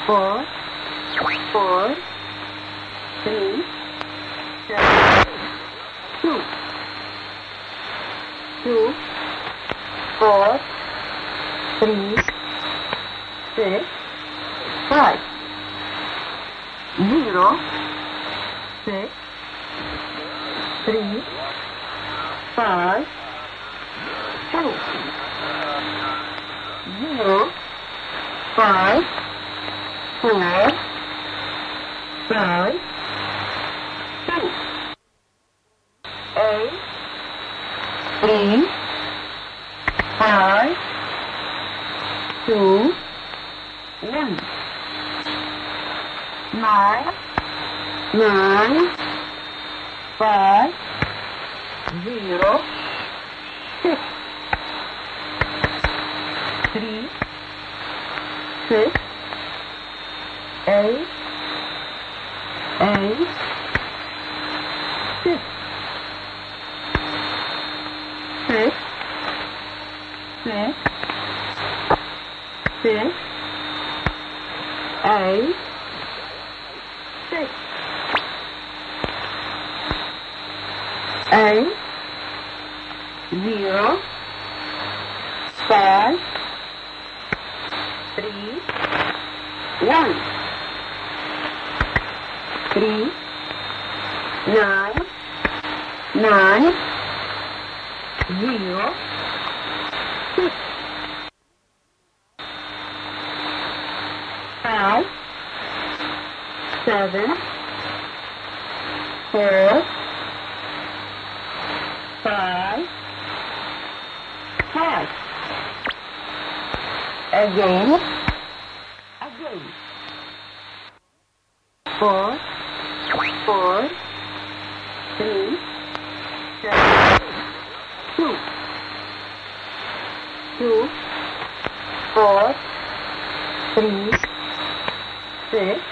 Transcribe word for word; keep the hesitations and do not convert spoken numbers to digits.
four, four, three, seven, two, two, four, three, six, five, zero, six, three, five, two, zero, five, four, five, two, eight, three, five, two, one, nine, nine, five, zero, six, three, six, eight, eight, six, six, six, six, eight, six, eight, zero, five, three, one, three, nine, nine, zero, six, five, seven, four, five, five. Again, again. Four, four, three, seven, two, two, four, three, six,